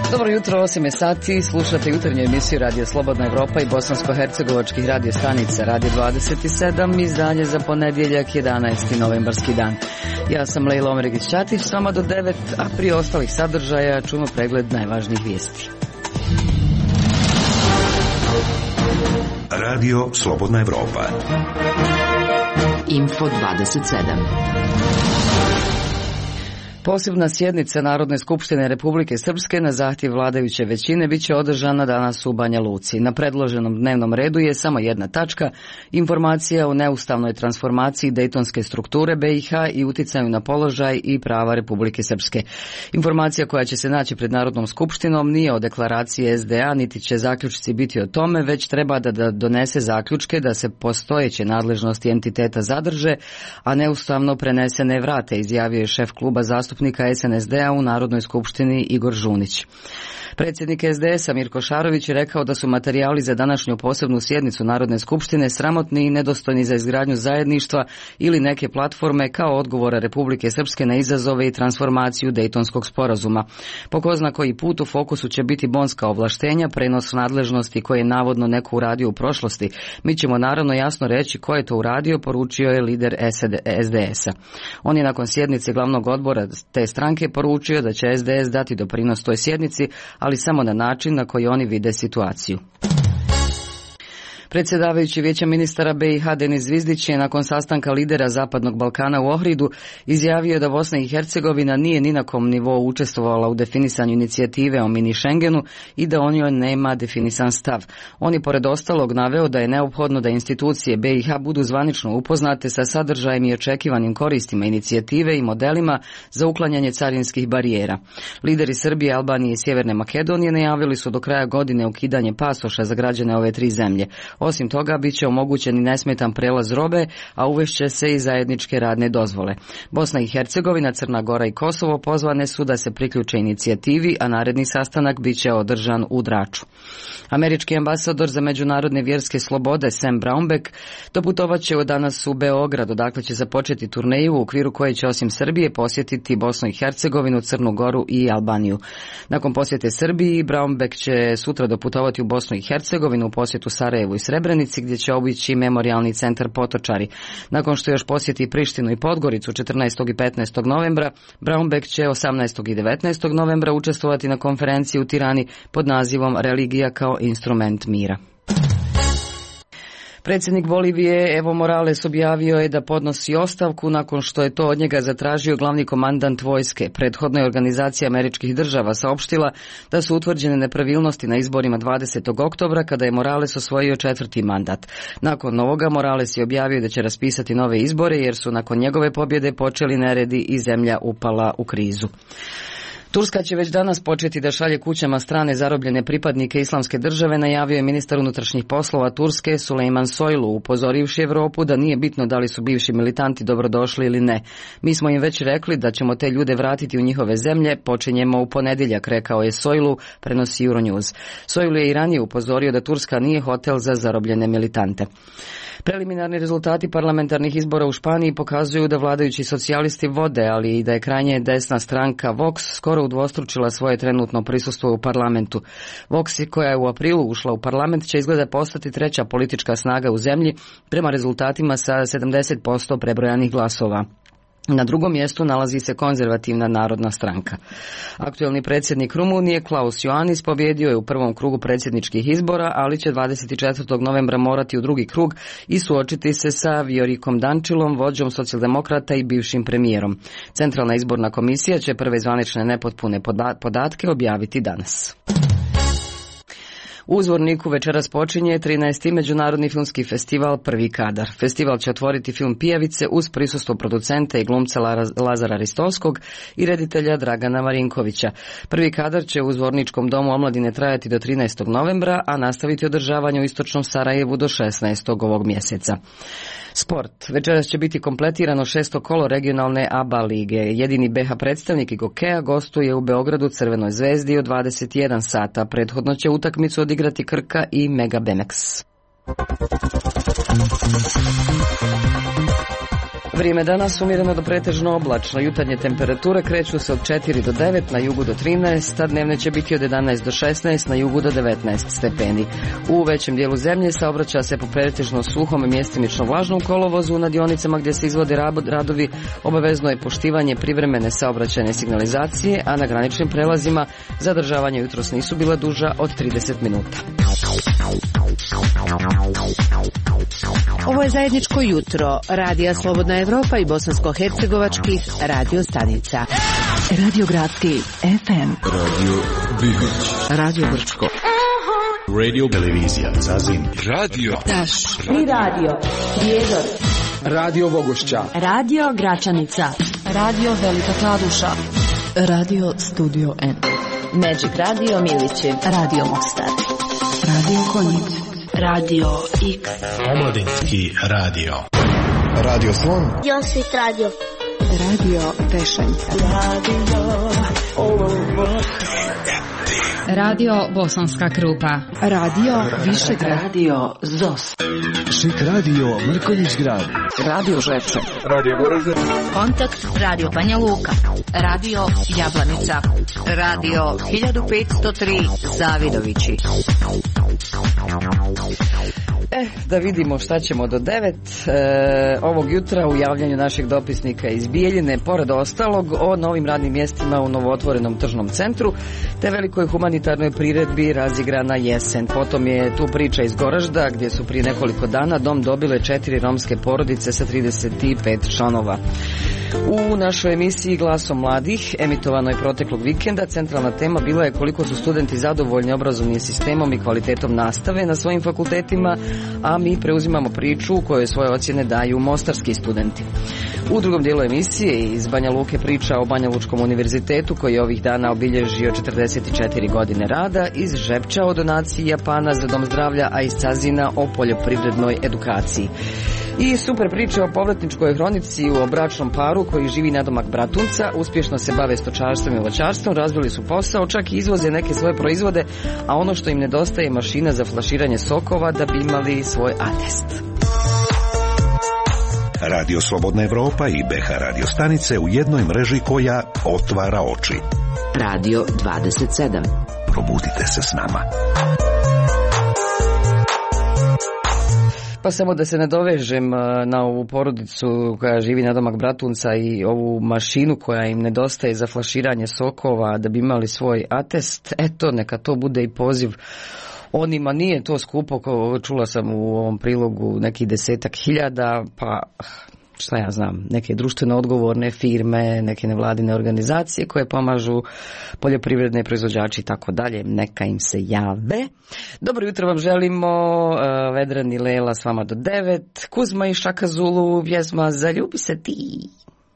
Dobro jutro, 8 sati, slušate jutarnju emisiju Radio Slobodna Evropa i bosansko-hercegovačkih radio stanica Radio 27, izdanje za ponedjeljak 11. novembarski dan. Ja sam Lejla Omeregić-Ćatić, s vama do 9, a prije ostalih sadržaja čujemo pregled najvažnijih vijesti. Radio Slobodna Evropa. Info 27. Posebna sjednica Narodne skupštine Republike Srpske na zahtjev vladajuće većine biće održana danas u Banja Luci. Na predloženom dnevnom redu je samo jedna tačka, informacija o neustavnoj transformaciji dejtonske strukture BiH i uticaju na položaj i prava Republike Srpske. Informacija koja će se naći pred Narodnom skupštinom nije o deklaraciji SDA, niti će zaključci biti o tome, već treba da donese zaključke da se postojeće nadležnosti entiteta zadrže, a neustavno prenesene vrate, izjavio je šef kluba zastupnika SNSD-a u Narodnoj skupštini Igor Žunić. Predsjednik SDS-a Mirko Šarović je rekao da su materijali za današnju posebnu sjednicu Narodne skupštine sramotni i nedostojni za izgradnju zajedništva ili neke platforme kao odgovora Republike Srpske na izazove i transformaciju Dejtonskog sporazuma. Po ko zna koji put u fokusu će biti bonska ovlaštenja, prenos nadležnosti koje je navodno neko uradio u prošlosti. Mi ćemo naravno jasno reći ko je to uradio, poručio je lider SDS-a. On je nakon sjednice glavnog odbora te stranke poručio da će SDS dati doprinos toj sjednici, ali samo na način na koji oni vide situaciju. Predsjedavajući Vijeća ministara BiH Denis Zvizdić je nakon sastanka lidera Zapadnog Balkana u Ohridu izjavio da Bosna i Hercegovina nije ni na kom nivou učestvovala u definisanju inicijative o mini Schengenu i da on joj nema definisan stav. On je pored ostalog naveo da je neophodno da institucije BiH budu zvanično upoznate sa sadržajem i očekivanim koristima inicijative i modelima za uklanjanje carinskih barijera. Lideri Srbije, Albanije i Sjeverne Makedonije najavili su do kraja godine ukidanje pasoša za građane ove tri zemlje. Osim toga, bit će omogućen i nesmetan prelaz robe, a uvešće se i zajedničke radne dozvole. Bosna i Hercegovina, Crna Gora i Kosovo pozvane su da se priključe inicijativi, a naredni sastanak bit će održan u Draču. Američki ambasador za međunarodne vjerske slobode Sam Brownback doputovat će danas u Beograd, odakle će započeti turneju u okviru koje će osim Srbije posjetiti Bosnu i Hercegovinu, Crnu Goru i Albaniju. Nakon posjete Srbiji, Brownback će sutra doputovati u Bosnu i Hercegovinu u posjetu Sarajevu i Srebrenici, gdje će obići memorijalni centar Potočari. Nakon što još posjeti Prištinu i Podgoricu 14. i 15. novembra, Brownback će 18. i 19. novembra učestvovati na konferenciji u Tirani pod nazivom Religija kao instrument mira. Predsjednik Bolivije Evo Morales objavio je da podnosi ostavku nakon što je to od njega zatražio glavni komandant vojske. Prethodno je Organizacija američkih država saopštila da su utvrđene nepravilnosti na izborima 20. oktobra kada je Morales osvojio četvrti mandat. Nakon ovoga Morales je objavio da će raspisati nove izbore jer su nakon njegove pobjede počeli neredi i zemlja upala u krizu. Turska će već danas početi da šalje kućama strane zarobljene pripadnike Islamske države, najavio je ministar unutrašnjih poslova Turske Sulejman Soylu, upozorivši Evropu da nije bitno da li su bivši militanti dobrodošli ili ne. Mi smo im već rekli da ćemo te ljude vratiti u njihove zemlje, počinjemo u ponedjeljak, rekao je Soylu, prenosi Euronews. Soylu je i ranije upozorio da Turska nije hotel za zarobljene militante. Preliminarni rezultati parlamentarnih izbora u Španiji pokazuju da vladajući socijalisti vode, ali i da je krajnje desna stranka Vox skoro udvostručila svoje trenutno prisustvo u parlamentu. Vox, koja je u aprilu ušla u parlament, će izgleda postati treća politička snaga u zemlji prema rezultatima sa 70% prebrojanih glasova. Na drugom mjestu nalazi se konzervativna narodna stranka. Aktuelni predsjednik Rumunije Klaus Iohannis pobjedio je u prvom krugu predsjedničkih izbora, ali će 24. novembra morati u drugi krug i suočiti se sa Viorikom Dančilom, vođom socijaldemokrata i bivšim premijerom. Centralna izborna komisija će prve zvanične nepotpune podatke objaviti danas. U Zvorniku večeras počinje 13. Međunarodni filmski festival Prvi kadar. Festival će otvoriti film Pijavice uz prisustvo producenta i glumca Lazara Ristovskog i reditelja Dragana Marinkovića. Prvi kadar će u Zvorničkom domu omladine trajati do 13. novembra, a nastaviti održavanje u istočnom Sarajevu do 16. ovog mjeseca. Sport. Večeras će biti kompletirano 6. kolo regionalne ABA lige. Jedini BH predstavnik Igokea gostuje u Beogradu Crvenoj zvezdi od 21 sata. Prethodno će utakmicu odigrati Krka i Mega Bemex. Vrijeme danas umjereno do pretežno oblačno. Jutarnje temperature kreću se od 4 do 9, na jugu do 13, a dnevne će biti od 11 do 16, na jugu do 19 stepeni. U većem dijelu zemlje saobraća se po pretežno suhom i mjestimično vlažnom kolovozu. Na dionicama gdje se izvode radovi obavezno je poštivanje privremene saobraćajne signalizacije, a na graničnim prelazima zadržavanje jutros nisu bila duža od 30 minuta. Ovo je zajedničko jutro Radija Slobodna Evropa i bosansko-hercegovačkih radio stanica. Radio Gradski FM, Radio Bihać, Radio Brčko, Radio Televizija Zazin, Radio Taš, Tri radio, Prijedor, Radio Vogošća, Radio Gračanica, Radio Velika Kladuša, Radio Studio N, Magic Radio Milići, Radio Mostar, Radio Konjic, Radio X, Omladinski radio, Radio Slon, Josvit radio, Radio Tešanjka, Radio Bosanska Krupa, Radio Višegrad, Radio ZOS, Šik Radio Mrkonjić Grad, Radio Žepče, Radio Goražde, Kontakt Radio Banja Luka, Radio Jablanica, Radio 1503 Zavidovići. Da vidimo šta ćemo do 9 ovog jutra u javljanju našeg dopisnika iz Bijeljine, pored ostalog o novim radnim mjestima u novootvorenom tržnom centru te velikoj humanitarnoj priredbi Razigrana jesen. Potom je tu priča iz Goražda gdje su prije nekoliko dana dom dobile 4 romske porodice sa 35 članova. U našoj emisiji Glasom mladih, emitovanoj proteklog vikenda, centralna tema bila je koliko su studenti zadovoljni obrazovnim sistemom i kvalitetom nastave na svojim fakultetima, a mi preuzimamo priču u kojoj svoje ocjene daju mostarski studenti. U drugom dijelu emisije iz Banja Luke priča o Banja Lučkom univerzitetu koji je ovih dana obilježio 44 godine rada, iz Žepča o donaciji Japana za dom zdravlja, a iz Cazina o poljoprivrednoj edukaciji. I super priče o povratničkoj hronici o bračnom paru koji živi nadomak Bratunca, uspješno se bave stočarstvom i voćarstvom, razvili su posao, čak i izvoze neke svoje proizvode, a ono što im nedostaje je mašina za flaširanje sokova da bi imali svoj atest. Radio Slobodna Evropa i BH radio stanice u jednoj mreži koja otvara oči. Radio 27. Probudite se s nama. Pa samo da se nadovežem na ovu porodicu koja živi nadomak Bratunca i ovu mašinu koja im nedostaje za flaširanje sokova da bi imali svoj atest. Eto, neka to bude i poziv onima. Nije to skupo, čula sam u ovom prilogu nekih 10.000, pa šta ja znam, neke društveno odgovorne firme, neke nevladine organizacije koje pomažu poljoprivredne proizvođači i tako dalje, neka im se jave. Dobro jutro vam želimo, Vedran i Lela s vama do 9, Kuzma i Šaka Zulu, pjesma Zaljubi se ti.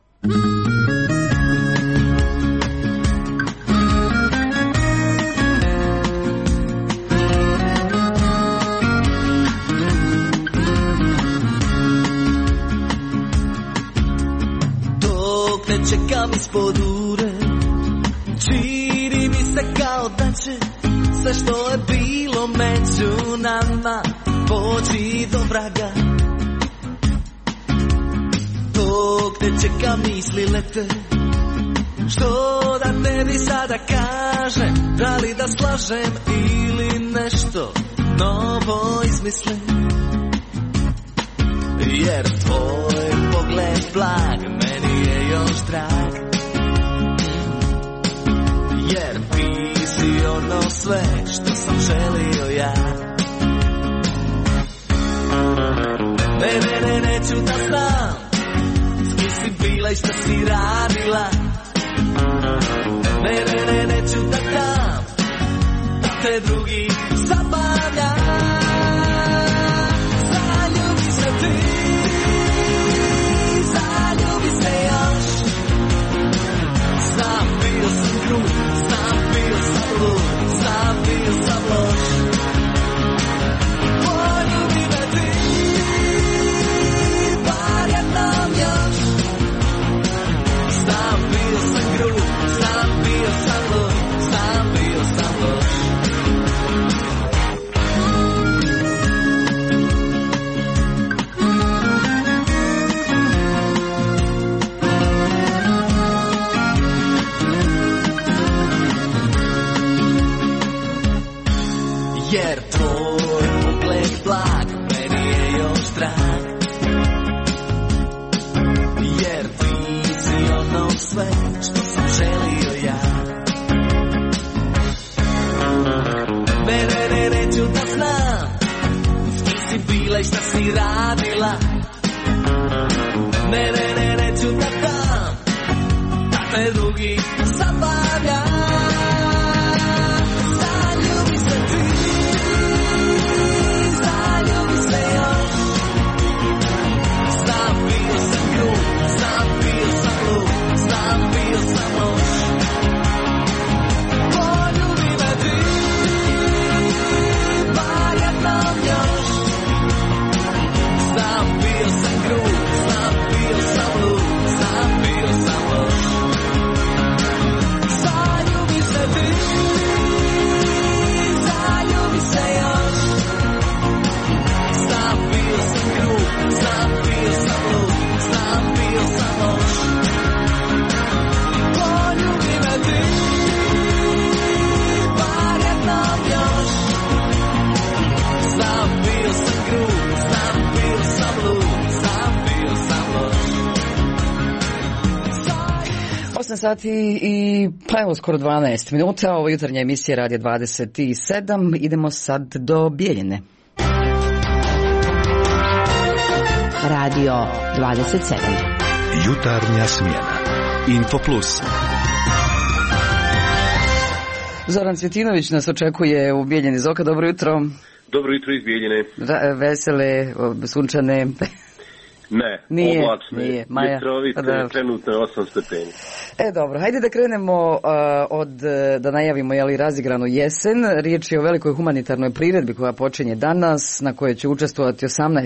Čekam ispod ure, čini mi se kao da će sve što je bilo među nama poći do vraga. Dok te čekam misli lete, što da tebi sada kažem, da li da slažem ili nešto novo izmislim. Jer tvoj pogled blag meni je još drag, jer ti si ono sve što sam želio ja. Ne, neću da znam s kim si bila i šta si radila. Ne, neću da dam da te drugi zabavlja. Zaljubi se ti, zaljubi se još. Znam bio sam grub, znam bio sam lud, znam bio sam loš. Poljubi me ti, bar jednom još. Znam bio sam grub, znam bio sam lud, znam bio sam loš. jer tvoj pogled blag meni je još drag. Jer ti si ono sve što sam želio ja. Ne, neću da znam s kim si bila i šta si radila. Ne, neću da dam da te drugi zabavlja. Zaljubi se ti, zaljubi se još. Znam bio sam grub, znam bio sam lud, znam bio sam loš. Poljubi me ti, bar jednom još. Znam bio sam grub, znam bio sam lud, znam bio sam loš. Zaljubi se ti, zaljubi se još. Znam bio sam grub, znam bio sam lud, znam bio sam loš. Poljubi me ti, bar jednom još. Znam bio sam grub, znam bio sam lud, znam bio sam loš. 8 sati i pa evo skoro 12 minuta, ovo jutarnja emisija Radio 27, idemo sad do Bijeljine. Radio 27. Jutarnja smjena. Info Plus. Zoran Cvjetinović nas očekuje u Bijeljini. Zoka, dobro jutro. Dobro jutro iz Bijeljine. Vesele, sunčane. Ne, Nije, oblačne, nije. Maja, vjetrovite, trenutno je 8 stepeni. Dobro, hajde da krenemo da najavimo razigranu jesen. Riječ je o velikoj humanitarnoj priredbi koja počinje danas, na kojoj će učestvovati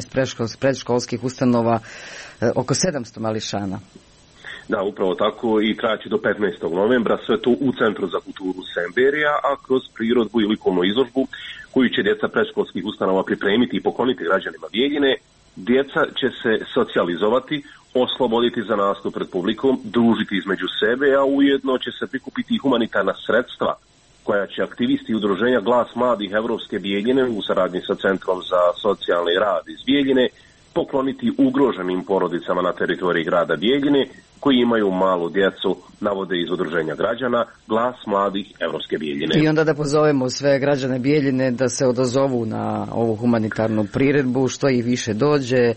18 predškolskih ustanova, oko 700 mališana. Da, upravo tako, i trajaće do 15. novembra, sve to u Centru za kulturu Semberija, a kroz prirodbu i likovnu izložbu koju će djeca predškolskih ustanova pripremiti i pokloniti građanima Bijeljine. Djeca će se socijalizovati, osloboditi za nastup pred publikom, družiti između sebe, a ujedno će se prikupiti humanitarna sredstva koja će aktivisti udruženja Glas mladih Evropske Bijeljine u saradnji sa Centrom za socijalni rad iz Bijeljine pokloniti ugroženim porodicama na teritoriji grada Bijeljine koji imaju malu djecu, navode iz udruženja građana Glas mladih Evropske Bijeljine. I onda da pozovemo sve građane Bijeljine da se odazovu na ovu humanitarnu priredbu, što ih više dođe,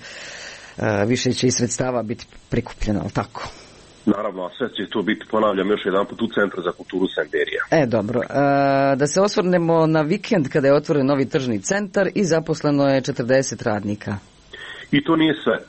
više će i sredstava biti prikupljeno, ali tako? Naravno, a sve će to biti, ponavljam još jedan put, u Centru za kulturu Semberija. Dobro. Da se osvrnemo na vikend kada je otvoren novi tržni centar i zaposleno je 40 radnika. I to nije sve.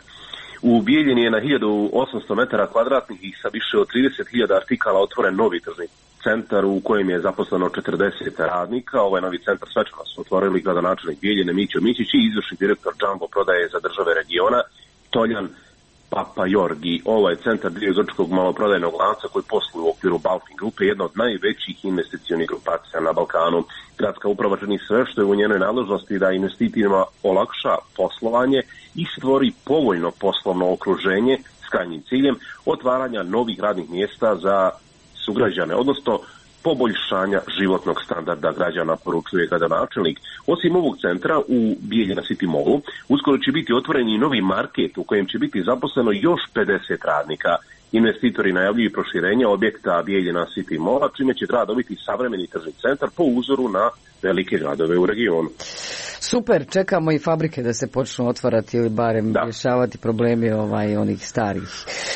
U Bijeljini je na 1800 metara kvadratnih i sa više od 30.000 artikala otvoren novi tržni centar u kojem je zaposleno 40 radnika. Ovaj novi centar svečano su otvorili gradonačelnik Bijeljine Mićo Mićić i izvršni direktor Jumbo prodaje za države regiona Toljan Papajorgi. Ovaj centar dio grčkog maloprodajnog lanca koji posluje u okviru Balfin grupe, jedna od najvećih investicionih grupacija na Balkanu. Gradska uprava čini sve što je u njenoj nadležnosti da investitorima olakša poslovanje i stvori povoljno poslovno okruženje s krajnjim ciljem otvaranja novih radnih mjesta za sugrađane, odnosno poboljšanja životnog standarda građana, poručuje gradonačelnik. Osim ovog centra u Bijeljina City Mallu, uskoro će biti otvoren i novi market u kojem će biti zaposleno još 50 radnika. Investitori najavljuju proširenje objekta Bijeljina City Malla, čime će grad dobiti savremeni tržni centar po uzoru na velike gradove u regionu. Super, čekamo i fabrike da se počnu otvarati ili barem rješavati problemi onih starih.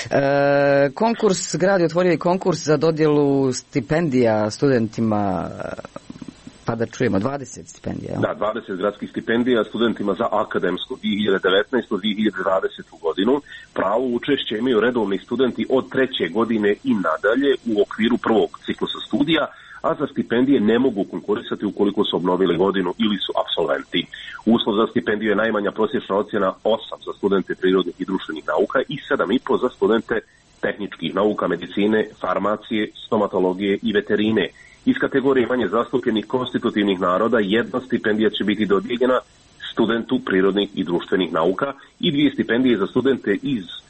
Grad je otvorio i konkurs za dodjelu stipendija studentima, pa da čujemo, 20 stipendija. Da, 20 gradskih stipendija studentima za akademsku 2019-2020 godinu. Pravo učešće imaju redovni studenti od 3. godine i nadalje u okviru prvog ciklusa studija, a za stipendije ne mogu konkurisati ukoliko su obnovili godinu ili su apsolventi. Uslov za stipendiju je najmanja prosječna ocjena 8 za studente prirodnih i društvenih nauka i 7,5 za studente tehničkih nauka, medicine, farmacije, stomatologije i veterine. Iz kategorije manje zastupljenih konstitutivnih naroda jedna stipendija će biti dodijeljena studentu prirodnih i društvenih nauka i 2 stipendije za studente iz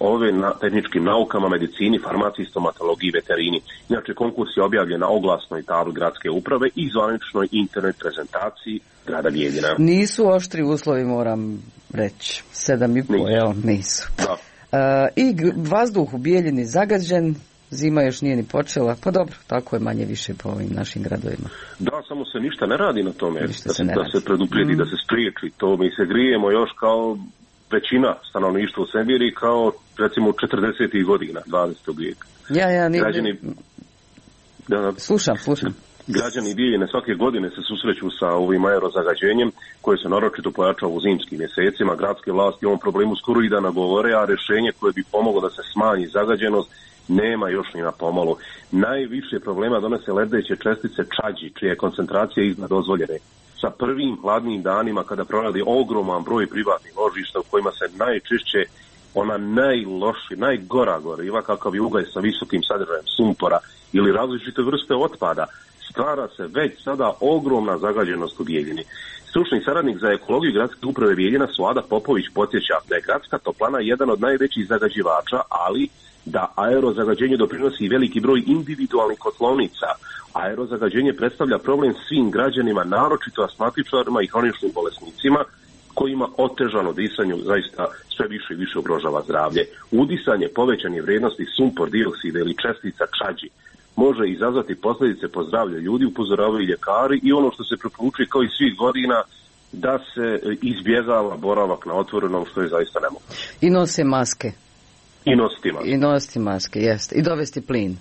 ove na tehničkim naukama, medicini, farmaciji, stomatologiji i veterini. Inače, konkurs je objavljen na oglasnoj tabli gradske uprave i zvaničnoj internet prezentaciji grada Bijeljina. Nisu oštri uslovi, moram reći. 7,5, jel? Nisu. Da. I vazduh u Bijeljini zagađen, zima još nije ni počela, pa dobro, tako je manje više po ovim našim gradovima. Da, samo se ništa ne radi na tome, da se preduprijedi, da se spriječi to. Mi se grijemo još kao većina stanovništva u Sibiriji, kao recimo 40. godina 20. vijeka. Građani... Slušam. Građani Bijeljine svake godine se susreću sa ovim aerozagađenjem koje se naročito pojačava u zimskim mjesecima. Gradske vlasti o ovom problemu skoro i da nagovore, a rješenje koje bi pomoglo da se smanji zagađenost nema još ni na pomolu. Najviše problema donose lebdeće čestice čađi, čija je koncentracija iznad dozvoljene. Sa prvim hladnim danima, kada proradi ogroman broj privatnih ložišta u kojima se najčešće ona najgora goriva, kakav je ugalj sa visokim sadržajem sumpora ili različite vrste otpada, stvara se već sada ogromna zagađenost u Bijeljini. Stručni saradnik za ekologiju gradske uprave Bijeljina Suada Popović podsjeća da je gradska toplana jedan od najvećih zagađivača, ali da aerozagađenje doprinosi i veliki broj individualnih kotlovnica. Aerozagađenje predstavlja problem svim građanima, naročito astmatičarima i hroničnim bolesnicima, kojima otežano disanju zaista sve više i više ugrožava zdravlje. Udisanje povećanje vrijednosti sumpor dioksida ili čestica čađi može izazvati posljedice po zdravlje ljudi, upozoravaju ljekari, i ono što se preporučuje kao i svih godina, da se izbjegava boravak na otvorenom, što je zaista nemoguće. I nose maske. I nositi maske, jeste. I dovesti plin.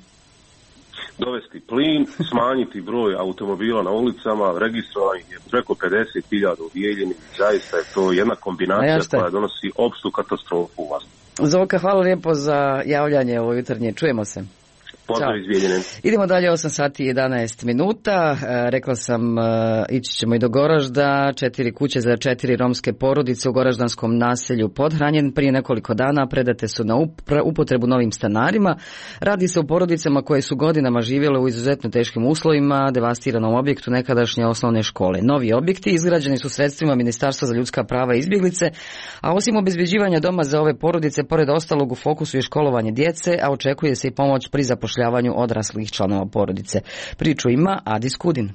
Smanjiti broj automobila na ulicama, registrovanih je preko 50.000 u Bijeljini. Zaista je to jedna kombinacija koja donosi opštu katastrofu u vas. Zoka, hvala lijepo za javljanje ovo jutarnje. Čujemo se. Pozdrav iz Bijeljine. Idemo dalje, 8 sati i 11 minuta. Rekla sam, ići ćemo i do Goražda. 4 kuće za 4 romske porodice u goraždanskom naselju Podhranjen prije nekoliko dana predate su na upotrebu novim stanarima. Radi se o porodicama koje su godinama živjele u izuzetno teškim uslovima, devastiranom objektu nekadašnje osnovne škole. Novi objekti izgrađeni su sredstvima Ministarstva za ljudska prava i izbjeglice, a osim obezbeđivanja doma za ove porodice, pored ostalog u fokusu je školovanje djece, a očekuje se i pomoć pri zapošljavanju odraslih članova porodice. Priču ima Adis Kudin.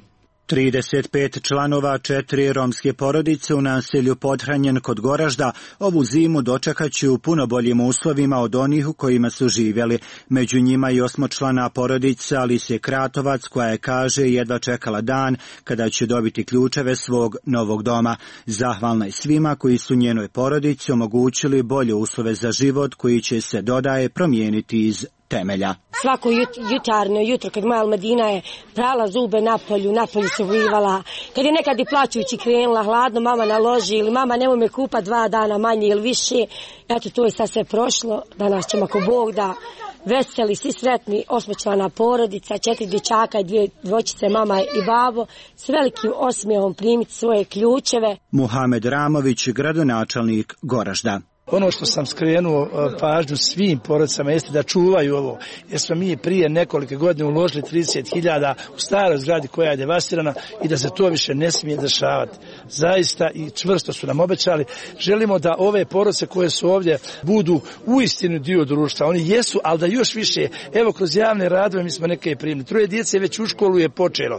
35 članova 4 romske porodice u naselju Podhranjen kod Goražda ovu zimu dočekaće u puno boljim uslovima od onih u kojima su živjeli. Među njima i 8-člana porodica Alise Kratovac, koja je, kaže, jedva čekala dan kada će dobiti ključeve svog novog doma. Zahvalna je svima koji su njenoj porodici omogućili bolje uslove za život koji će se, dodaje, promijeniti iz temelja. Svako jutarnje jutro kad moja Almedina je prala zube napolju se uvivala. Kad je nekad i plaćujući krenula, hladno mama naloži ili mama nemoj me kupa 2 dana manje ili više. Eto, to je sad sve prošlo. Danas ćemo, ako Bog da, veseli, svi sretni, 8-člana porodica, 4 dječaka i 2 dvojčice, mama i babo, s velikim osmijehom primiti svoje ključeve. Muhamed Ramović, gradonačelnik Goražda. Ono što sam skrenuo pažnju svim porodicama jeste da čuvaju ovo, jer smo mi prije nekoliko godina uložili 30.000 u staroj zgradi koja je devastirana i da se to više ne smije dešavati. Zaista i čvrsto su nam obećali. Želimo da ove porodice koje su ovdje budu uistinu dio društva. Oni jesu, ali da još više, evo kroz javne radove mi smo neke primili. 3 djece već u školu je počelo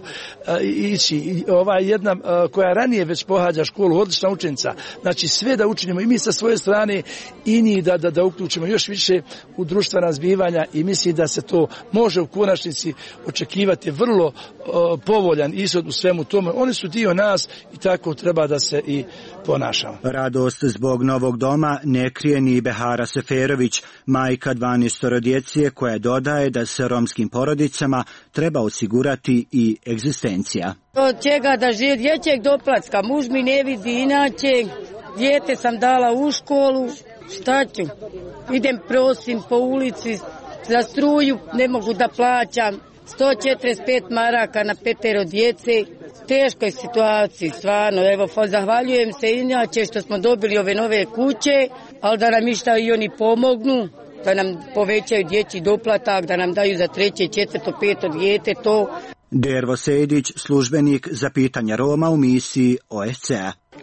ići. Ova jedna koja ranije već pohađa školu, odlična učenica. Znači sve da učinimo i mi sa svoje strane i njih da uključimo još više u društvena zbivanja i mislim da se to može u konačnici očekivati vrlo povoljan ishod u svemu tome. Oni su dio nas i tako treba da se i ponašamo. Radost zbog novog doma ne krije ni Behara Seferović, majka 12 djece, koja dodaje da se romskim porodicama treba osigurati i egzistencija. Od čega da žive dječjeg doplatka, muž mi ne vidi inače. Dijete sam dala u školu, šta ću? Idem prosim po ulici, za struju ne mogu da plaćam, 145 maraka na 5 djece, teškoj situaciji, stvarno. Evo, zahvaljujem se inače što smo dobili ove nove kuće, ali da nam išta i oni pomognu, da nam povećaju dječji doplatak, da nam daju za 3., 4., 5. dijete to. Dervo Sejdić, službenik za pitanja Roma u misiji OSCE-a.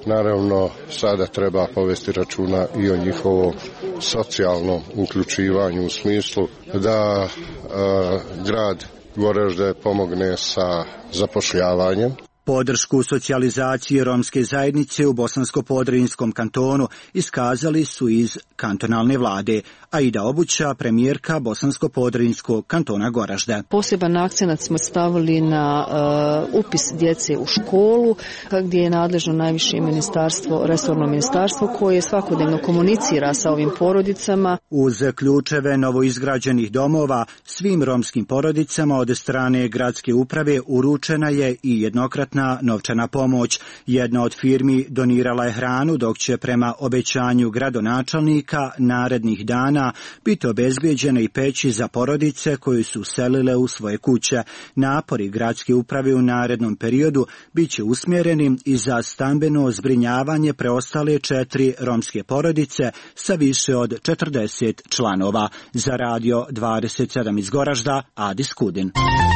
Naravno, sada treba povesti računa i o njihovom socijalnom uključivanju u smislu da grad Goražde pomogne sa zapošljavanjem. Podršku socijalizacije romske zajednice u Bosansko-Podrinjskom kantonu iskazali su iz kantonalne vlade. Aida Obuća, premijerka Bosansko-Podrinjskog kantona Goražde. Poseban akcenat smo stavili na upis djece u školu, gdje je nadležno najviše ministarstvo, resorno ministarstvo, koje svakodnevno komunicira sa ovim porodicama. Uz ključeve novoizgrađenih domova svim romskim porodicama od strane gradske uprave uručena je i jednokratna novčana pomoć. Jedna od firmi donirala je hranu, dok će prema obećanju gradonačelnika narednih dana biti obezbijeđene i peći za porodice koje su selile u svoje kuće. Napori gradske uprave u narednom periodu bit će usmjereni i za stambeno zbrinjavanje preostale 4 romske porodice sa više od 40 članova. Za Radio 27 iz Goražda, Adis Kudin.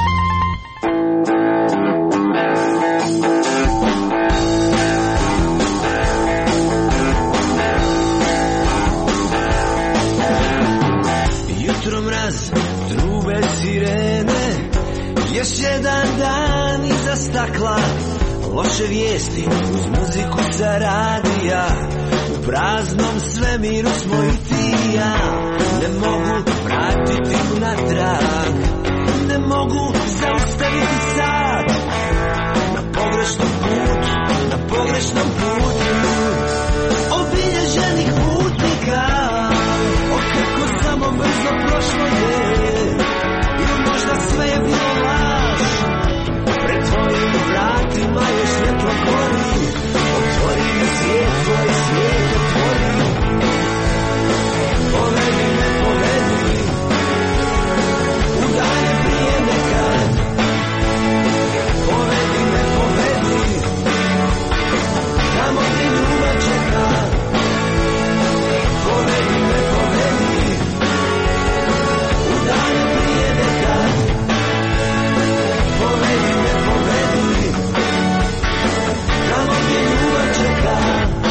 Trube sirene, još jedan dan iza stakla, loše vijesti uz muziku sa radija, u praznom svemiru smo i ti i ja. Ne mogu vratiti unatrag, ne mogu zaustaviti sad, na pogrešnom putu, na pogrešnom putu obilježenih putnika. O kako samo brzo prošlo je, ili možda sve je bilo laž. Pred tvojim vratima još svjetlo gori, otvori mi svijet, tvoj svijet otvori. Povedi me, povedi, udalje prije nekad. Povedi me, povedi, tamo gdje ljubav čeka. Povedi me, povedi, udalje prije nekad. Povedi me, povedi, tamo gdje ljubav čeka.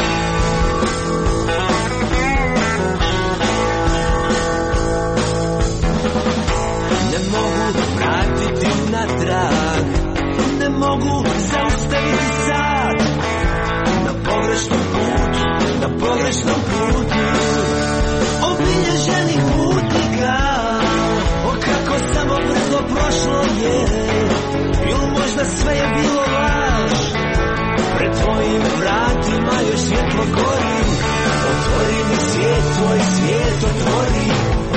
Ne mogu vratiti natrag, ne mogu zaustaviti sad, na pogrešnom putu, na pogrešnom putu obilježenih putnika. O kako samo brzo prošlo je, ili možda sve je bilo laž. Pred tvojim vratima još svjetlo gori, otvori mi svijet, tvoj svijet otvori.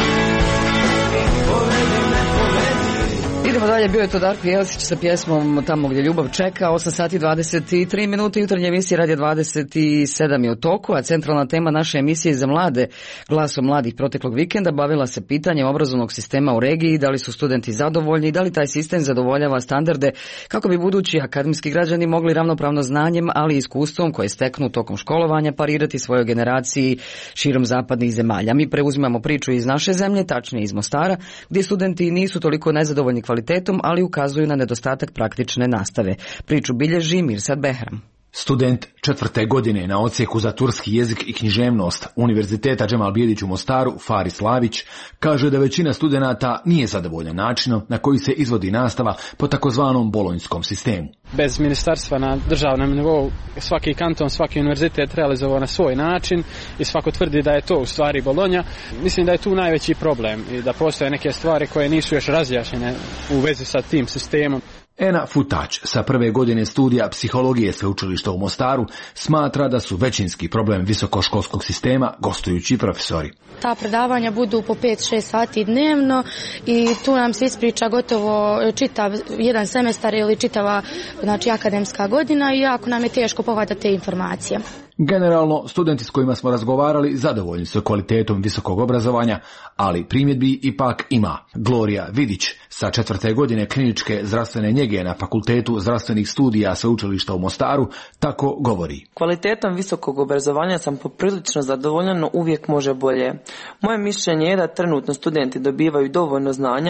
Povedi me, povedi. Idemo dalje, bio je to Darko Jelačić sa pjesmom Tamo gdje ljubav čeka. 8 sati 23 minute, jutarnje emisije Radio 27 je u toku, a centralna tema naše emisije za mlade, Glasom mladih proteklog vikenda, bavila se pitanjem obrazovnog sistema u regiji, da li su studenti zadovoljni i da li taj sistem zadovoljava standarde kako bi budući akademski građani mogli ravnopravno znanjem, ali i iskustvom koje steknu tokom školovanja parirati svojoj generaciji širom zapadnih zemalja. Mi preuzimamo priču iz naše zemlje, tačnije iz Mostara, gdje studenti nisu toliko nezadovoljni kvalitetom, ali ukazuju na nedostatak praktične nastave. Priču bilježi Mirsad Behram. Student 4. godine na odsjeku za turski jezik i književnost Univerziteta Džemal Bijedić u Mostaru, Faris Lavić, kaže da većina studenata nije zadovoljna načinom na koji se izvodi nastava po takozvanom bolonjskom sistemu. Bez ministarstva na državnom nivou svaki kanton, svaki univerzitet realizovao na svoj način i svako tvrdi da je to u stvari Bolonja. Mislim da je tu najveći problem i da postoje neke stvari koje nisu još razjašnjene u vezi sa tim sistemom. Ena Futać sa 1. godine studija psihologije sveučilišta u Mostaru smatra da su većinski problem visokoškolskog sistema gostujući profesori. Ta predavanja budu po 5-6 sati dnevno i tu nam se ispriča gotovo čitav jedan semestar ili čitava akademska godina i jako nam je teško pohvatati te informacije. Generalno, studenti s kojima smo razgovarali zadovoljni su kvalitetom visokog obrazovanja, ali primjedbi ipak ima. Gloria Vidić sa 4. godine kliničke zdravstvene njege na Fakultetu zdravstvenih studija sveučilišta u Mostaru tako govori. Kvalitetom visokog obrazovanja sam poprilično zadovoljan, no uvijek može bolje. Moje mišljenje je da trenutno studenti dobivaju dovoljno znanja,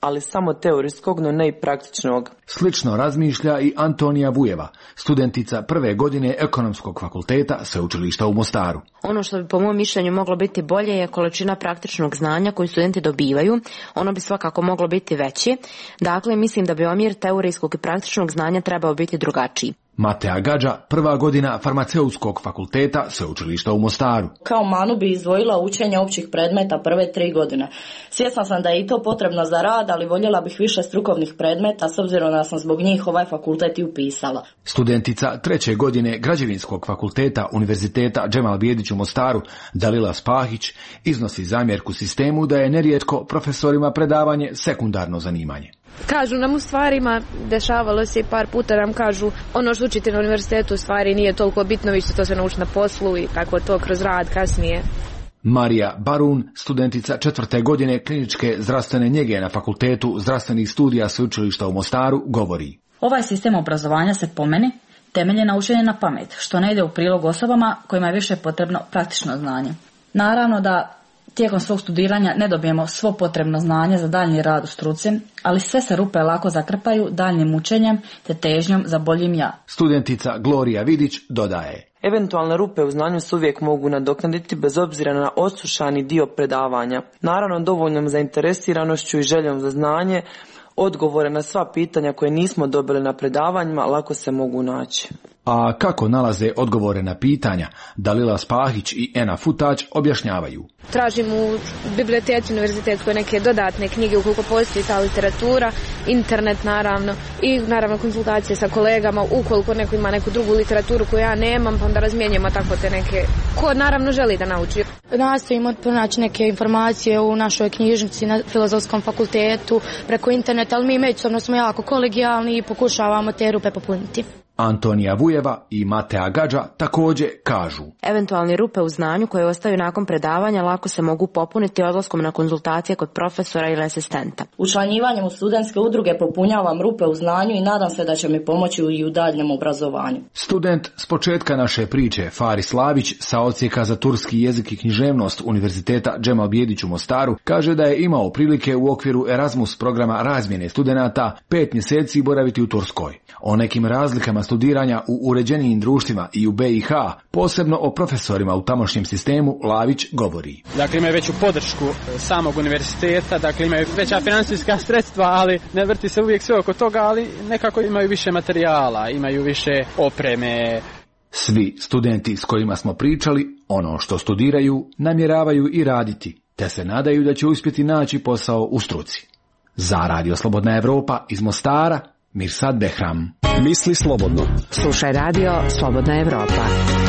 ali samo teorijskog, no ne i praktičnog. Slično razmišlja i Antonija Vujeva, studentica prve godine Ekonomskog fakulteta Sveučilišta u Mostaru. Ono što bi po mom mišljenju moglo biti bolje je količina praktičnog znanja koju studenti dobivaju. Ono bi svakako moglo biti veći. Dakle, mislim da bi omjer teorijskog i praktičnog znanja trebao biti drugačiji. Matea Gađa, prva godina Farmaceutskog fakulteta Sveučilišta u Mostaru. Kao manu bi izdvojila učenje općih predmeta prve 3 godine. Svjesna sam da je i to potrebno za rad, ali voljela bih više strukovnih predmeta s obzirom da sam zbog njih ovaj fakultet i upisala. Studentica treće godine Građevinskog fakulteta Univerziteta Džemal Bijedić u Mostaru, Dalila Spahić, iznosi zamjerku sistemu da je nerijetko profesorima predavanje sekundarno zanimanje. Kažu nam u stvarima, dešavalo se i par puta nam kažu ono što učite na univerzitetu u stvari nije toliko bitno, vi ćete to sve naučiti na poslu i tako to kroz rad kasnije. Marija Barun, studentica 4. godine kliničke zdravstvene njege na Fakultetu zdravstvenih studija Sveučilišta u Mostaru, govori. Ovaj sistem obrazovanja se po meni temelji na učenju na pamet, što ne ide u prilog osobama kojima je više potrebno praktično znanje. Naravno da tijekom svog studiranja ne dobijemo svo potrebno znanje za daljnji rad u struci, ali sve se rupe lako zakrpaju daljnjim učenjem te težnjom za boljim ja. Studentica Glorija Vidić dodaje. Eventualne rupe u znanju se uvijek mogu nadoknaditi bez obzira na odslušani dio predavanja. Naravno, dovoljnom zainteresiranošću i željom za znanje, odgovore na sva pitanja koje nismo dobili na predavanjima lako se mogu naći. A kako nalaze odgovore na pitanja, Dalila Spahić i Ena Futać objašnjavaju. Tražim u biblioteci univerzitetskoj neke dodatne knjige ukoliko postoji ta literatura, internet naravno i naravno konsultacije sa kolegama ukoliko neko ima neku drugu literaturu koju ja nemam, pa onda razmijenjamo tako te neke ko naravno želi da nauči. Nastojimo pronaći neke informacije u našoj knjižnici na Filozofskom fakultetu preko interneta, ali mi međusobno smo jako kolegijalni i pokušavamo te rupe popuniti. Antonija Vujeva i Matea Gađa također kažu. Eventualni rupe u znanju koje ostaju nakon predavanja lako se mogu popuniti odlaskom na konzultacije kod profesora ili asistenta. Učlanjivanjem u studentske udruge popunjavam rupe u znanju i nadam se da će mi pomoći i u daljnjem obrazovanju. Student s početka naše priče, Faris Slavić, sa odsjeka za turski jezik i književnost Univerziteta Džemal Bijedić u Mostaru, kaže da je imao prilike u okviru Erasmus programa razmjene studenata 5 mjeseci boraviti u Turskoj. O nekim razlikama studiranja u uređenijim društvima i u BiH, posebno o profesorima u tamošnjem sistemu, Lavić govori. Dakle, imaju veću podršku samog univerziteta, dakle imaju veća financijska sredstva, ali ne vrti se uvijek sve oko toga, ali nekako imaju više materijala, imaju više opreme. Svi studenti s kojima smo pričali, ono što studiraju, namjeravaju i raditi, te se nadaju da će uspjeti naći posao u struci. Za Radio Slobodna Evropa iz Mostara, Mirsad Behram. Misli slobodno. Slušaj Radio Slobodna Evropa.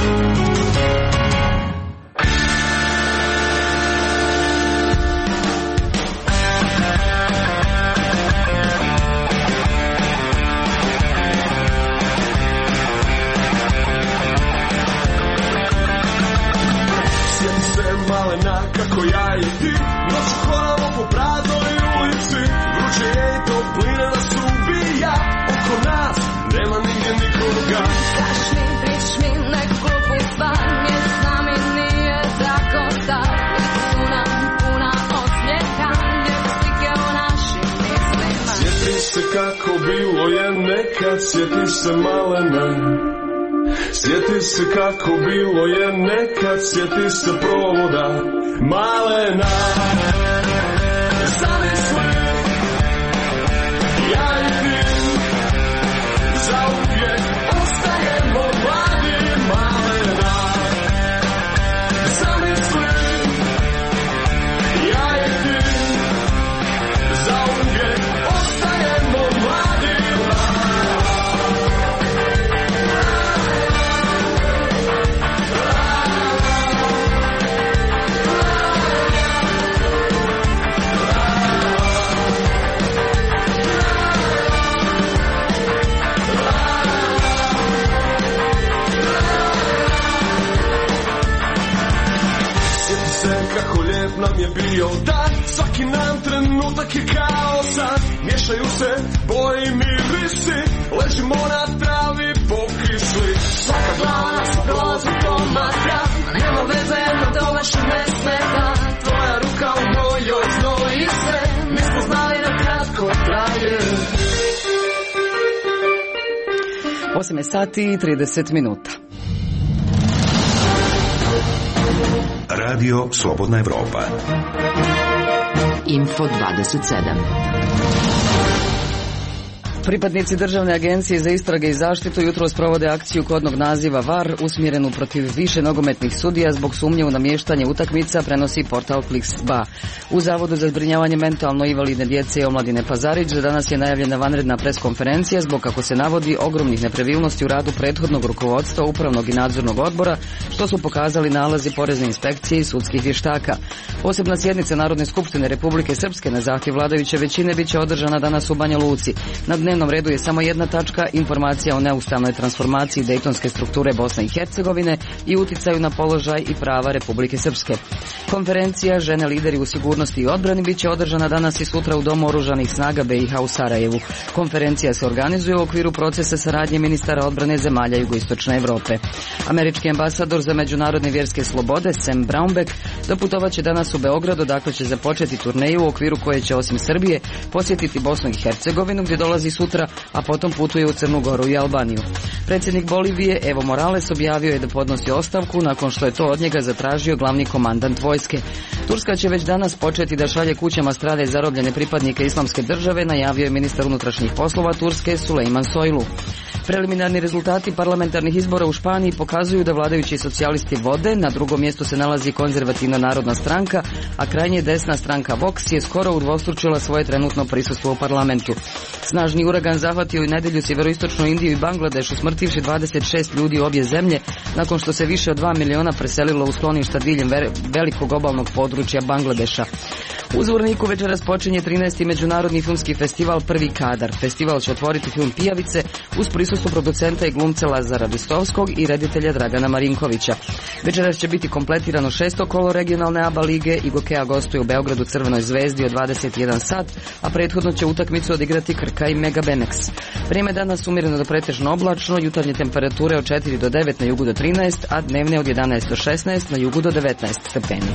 Sjeti se malena kako ja i ti, noću hodamo po praznoj ulici, vruće je i toplina nas ubija, oko nas nema nigdje nikoga. Kaži mi, priči mi neku glupu stvar, mjesta mi nije tako star, su nam puna osmijeha, lijepe slike u našim mislima. Sjeti se kako bilo je nekad, sjeti se malena. Sjeti se kako bilo je nekad, sjeti se provoda malena. Zamisli, ja i ti zauvijek ostajemo mladi, malena. Zamisli, ja i ti zauvijek ostajemo mladi. Kako lijep nam je bio dan, svaki nam trenutak je kao san. Miješaju se boje i mirisi, ležimo na travi po kišli. Svaka glava nas prolazi do matra, nema veze jedno to naše ne smeta. Tvoja ruka u mojoj znoji se, nismo znali na kratko 8 sati i 30 minuta. Radio Slobodna Evropa. Info 27. Pripadnici Državne agencije za istrage i zaštitu jutro sprovode akciju kodnog naziva VAR usmjerenu protiv više nogometnih sudija zbog sumnje u namještanje utakmica, prenosi portal Kliks.ba. U Zavodu za zbrinjavanje mentalno invalidne djece i omladine Pazarić za danas je najavljena vanredna preskonferencija zbog, kako se navodi, ogromnih nepravilnosti u radu prethodnog rukovodstva upravnog i nadzornog odbora, što su pokazali nalazi porezne inspekcije i sudskih vještaka. Posebna sjednica Narodne skupštine Republike Srpske na zahtjev vladajuće većine biće održana danas u Banja Luci. Na dnevnom redu je samo jedna tačka, informacija o neustavnoj transformaciji dejtonske strukture Bosne i Hercegovine i uticaju na položaj i prava Republike Srpske. Konferencija Žene lideri u sigurnosti i odbrani biće održana danas i sutra u Domu oružanih snaga BiH u Sarajevu. Konferencija se organizuje u okviru procesa saradnje ministara odbrane zemalja jugoistočne Evrope. Američki ambasador za međunarodne vjerske slobode Sam Brownback doputovaće danas u Beograd, odakle će započeti turneju u okviru koje će osim Srbije posjetiti Bosnu i Hercegovinu, gdje dolazi sutra, a potom putuje u Crnu Goru i Albaniju. Predsjednik Bolivije Evo Morales objavio je da podnosi ostavku nakon što je to od njega zatražio glavni komandant vojske. Turska će već danas početi da šalje kućama strade zarobljene pripadnike Islamske države, najavio je ministar unutrašnjih poslova Turske Sulejman Soylu. Preliminarni rezultati parlamentarnih izbora u Španiji pokazuju da vladajući socijalisti vode, na drugom mjestu se nalazi konzervativna narodna stranka, a krajnje desna stranka Vox je skoro udvostručila svoje trenutno prisustvo u parlamentu. Snažni uragan zahvatio i nedjelju sjeveroistočnu Indiju i Bangladeš, usmrtivši 26 ljudi u obje zemlje, nakon što se više od 2 miliona preselilo u skloništa diljem velikog obalnog područja Bangladeša. U Zvorniku večeras počinje 13. međunarodni filmski festival Prvi kadar. Festival će otvoriti film Pijavice uz prisustvo producenta i glumca Lazara Ristovskog i reditelja Dragana Marinkovića. Večeras će biti kompletirano 6. kolo regionalne ABA lige i Gokea gostuje u Beogradu Crvenoj zvezdi od 21 sat, a prethodno će utakmicu odigrati Krka i Mega Benex. Vrijeme danas umjereno do pretežno oblačno, jutarnje temperature od 4 do 9, na jugu do 13, a dnevne od 11 do 16, na jugu do 19 stepeni.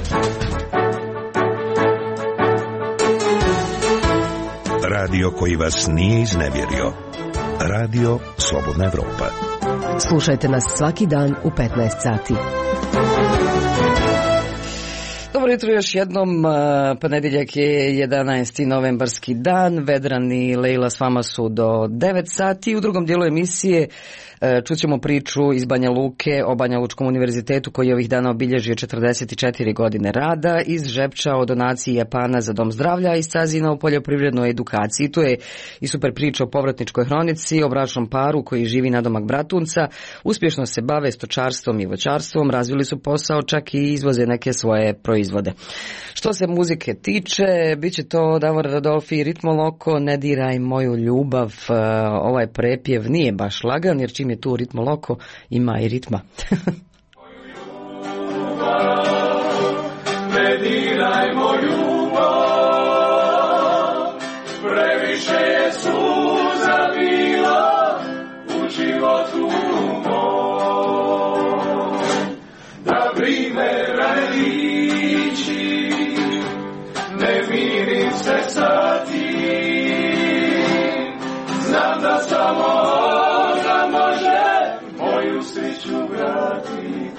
Radio koji vas nije iznevjerio. Radio Slobodna Evropa. Slušajte nas svaki dan u 15 sati. Dobro jutro još jednom, ponedjeljak je 11. novembarski dan, Vedran i Lejla s vama su do 9 sati. U drugom dijelu emisije čućemo priču iz Banja Luke o Banja Lučkom univerzitetu koji je ovih dana obilježio 44 godine rada, iz Žepča o donaciji Japana za dom zdravlja, iz Cazina o poljoprivrednoj edukaciji. Tu je i super priča o povratničkoj hronici, o bračnom paru koji živi nadomak Bratunca, uspješno se bave stočarstvom i voćarstvom, razvili su posao, čak i izvoze neke svoje proizvode. Što se muzike tiče, bit će to Davor Radolfi, Ritmoloko, Ne diraj moju ljubav. Ovaj prepjev nije baš lagan, jer čim je tu Ritmoloko, ima i ritma. Ne diraj moju ljubav, previše je suza bila u životu moj. Da brine radići, ne mirim se sa tim, znam da samo ona može moju sreću vratiti.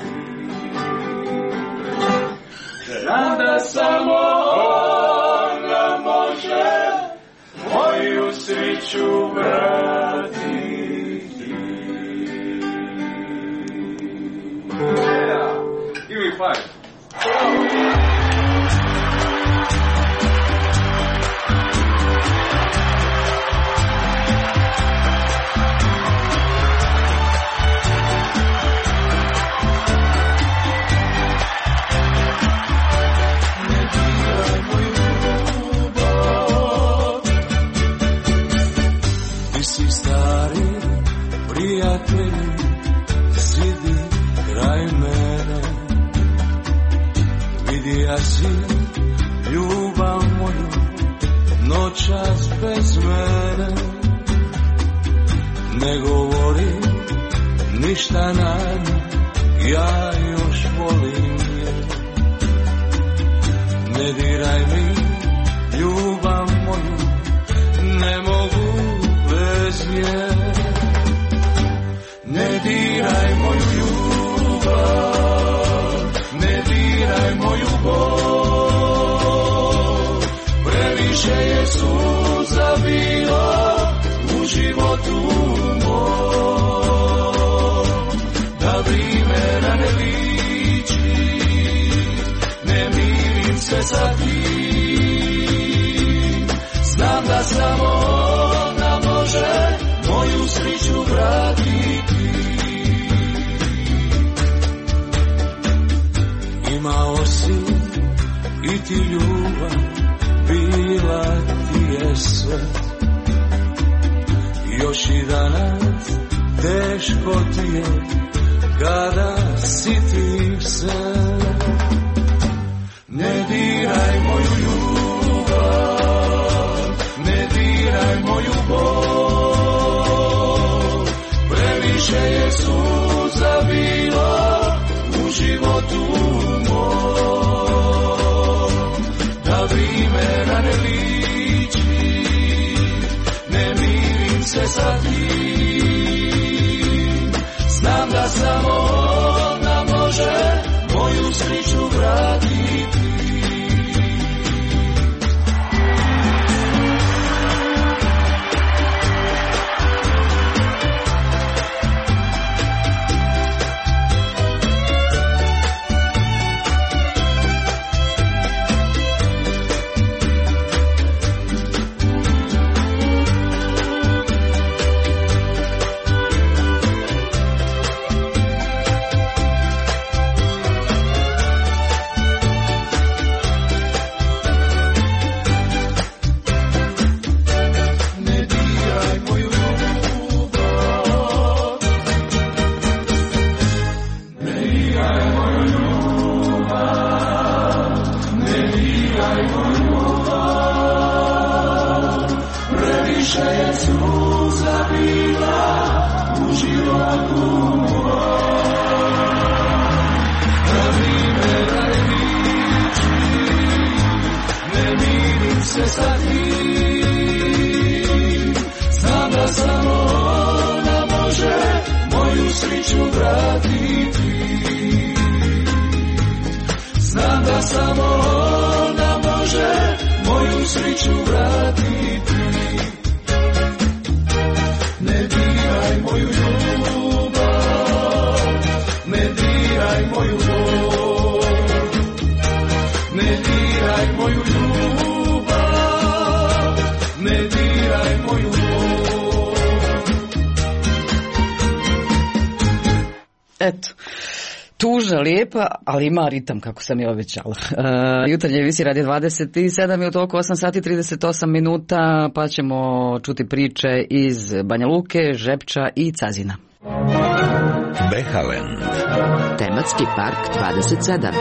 Znam da samo ona može moju sreću vratiti. Yeah, give me 5. Prijatelji, sidi kraj mene, vidija si ljubav moju, noćas bez mene. Ne govori ništa na nju, ja još volim je. Ne diraj mi ljubav moju, ne mogu bez nje. Ne diraj moju ljubav, ne diraj moju bol, previše je suza bilo u životu mom, da vrimena ne liči, ne mirim se sa tim, znam da samo ona može moju sreću vratiti. Imao si i ti ljubav, bila ti je sve, još i danas teško ti je kada sitiš se. Ne diraj moju ljubav, ne diraj moju bol, previše je suza bilo u životu mom, da vrimena ne liči, ne mirim se sa tim, znam da samo ona može moju sreću vratiti. Eto, tužna, lijepa, ali ima ritam, kako sam je obećala. Jutarnje emisije Radio 27 je u toliko 8 sati 38 minuta, pa ćemo čuti priče iz Banja Luke, Žepča i Cazina. Behalen. Tematski park 27.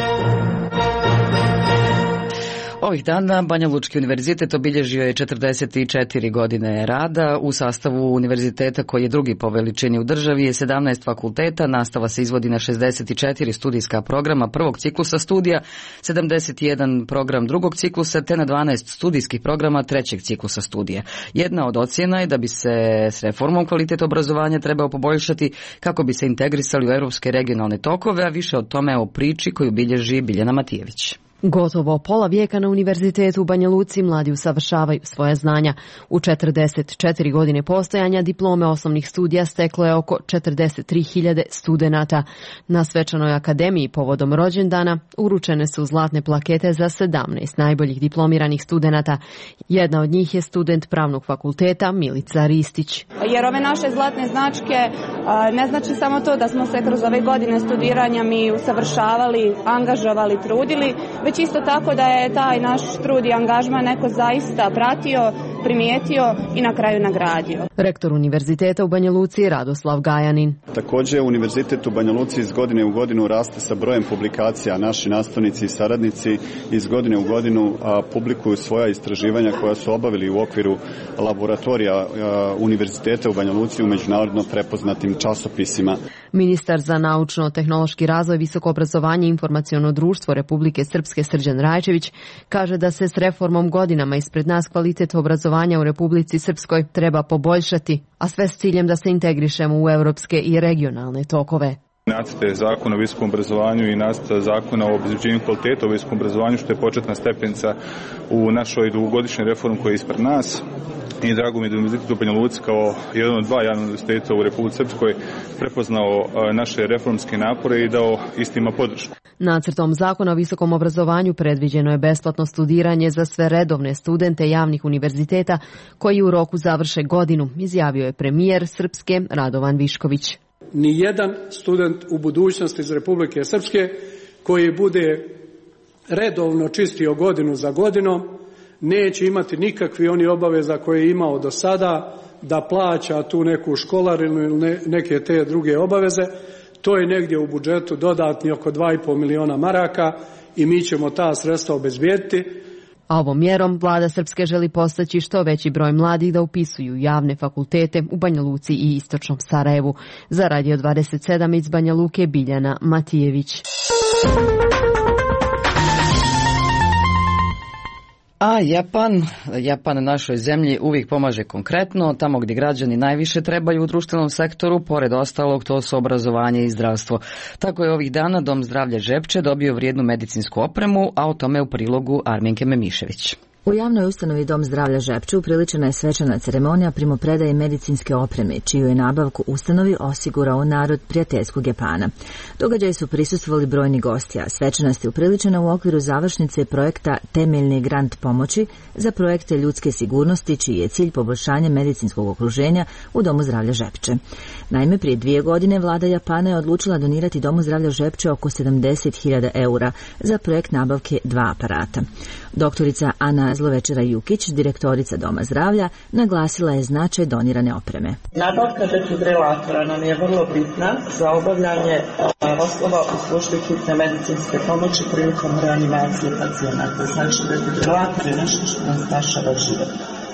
Ovih dana Banja Lučki univerzitet obilježio je 44 godine rada. U sastavu univerziteta, koji je drugi po veličini u državi, je 17 fakulteta. Nastava se izvodi na 64 studijska programa prvog ciklusa studija, 71 program drugog ciklusa, te na 12 studijskih programa trećeg ciklusa studija. Jedna od ocjena je da bi se s reformom kvalitet obrazovanja trebao poboljšati kako bi se integrisali u europske regionalne tokove, a više o tome o priči koju bilježi Biljana Matijević. Gotovo pola vijeka na Univerzitetu u Banja Luci mladi usavršavaju svoje znanja. U 44 godine postojanja diplome osnovnih studija steklo je oko 43.000 studenata. Na svečanoj akademiji povodom rođendana uručene su zlatne plakete za 17 najboljih diplomiranih studenata. Jedna od njih je student Pravnog fakulteta Milica Ristić. Jer ove naše zlatne značke ne znači samo to da smo se kroz ove godine studiranja mi usavršavali, angažovali, trudili, već isto tako da je taj naš trud i angažman neko zaista pratio, primijetio i na kraju nagradio. Rektor Univerziteta u Banja Luci Radoslav Gajanin. Također Univerzitet u Banja Luci iz godine u godinu raste sa brojem publikacija. Naši nastavnici i saradnici iz godine u godinu publikuju svoja istraživanja koja su obavili u okviru laboratorija Univerziteta u Banja Luci u međunarodno prepoznatim časopisima. Ministar za naučno-tehnološki razvoj, visoko obrazovanje i informaciono društvo Republike Srpske Srđan Rajčević kaže da se s reformom godinama ispred nas kvalitet obrazovanja obrazovanja u Republici Srpskoj treba poboljšati, a sve s ciljem da se integrišemo u europske i regionalne tokove. Nacrte zakona o visokom obrazovanju i nacrte zakona o obezbeđenju kvaliteta u visokom obrazovanju, što je početna stepenica u našoj dugogodišnjoj reformi koja je ispred nas. I drago mi je da Univerzitet u Banja Luci kao jedan od dva javna univerziteta u Republici Srpskoj prepoznao naše reformske napore i dao istima podršku. Nacrtom zakona o visokom obrazovanju predviđeno je besplatno studiranje za sve redovne studente javnih univerziteta koji u roku završe godinu, izjavio je premijer Srpske Radovan Višković. Nijedan student u budućnosti iz Republike Srpske koji bude redovno čistio godinu za godinom neće imati nikakvi oni obaveza koje je imao do sada da plaća tu neku školarinu ili neke te druge obaveze. To je negdje u budžetu dodatni oko 2,5 miliona maraka i mi ćemo ta sredstva obezbijediti. A ovom mjerom vlada Srpske želi postaći što veći broj mladih da upisuju javne fakultete u Banja Luci i istočnom Sarajevu. Za Radio 27 iz Banja Luke Biljana Matijević. A Japan našoj zemlji uvijek pomaže konkretno, tamo gdje građani najviše trebaju u društvenom sektoru, pored ostalog to su obrazovanje i zdravstvo. Tako je ovih dana Dom zdravlja Žepče dobio vrijednu medicinsku opremu, a o tome u prilogu Arminke Memišević. U javnoj ustanovi Dom zdravlja Žepče upriličena je svečana ceremonija primopredaje medicinske opreme, čiju je nabavku ustanovi osigurao narod prijateljskog Japana. Događaju su prisustvovali brojni gosti, a svečanost je upriličena u okviru završnice projekta Temeljni grant pomoći za projekte ljudske sigurnosti, čiji je cilj poboljšanje medicinskog okruženja u Domu zdravlja Žepče. Naime, prije 2 godine vlada Japana je odlučila donirati Domu zdravlja Žepče oko 70.000 eura za projekt nabavke 2 aparata. Doktorica Ana Zlovečera Jukić, direktorica Doma zdravlja, naglasila je značaj donirane opreme. Nabavka defibrilatora nam je vrlo bitna za obavljanje poslova u službi hitne medicinske pomoći prilikom reanimacije pacijenata. Znači, defibrilator je nešto što nam spašava život.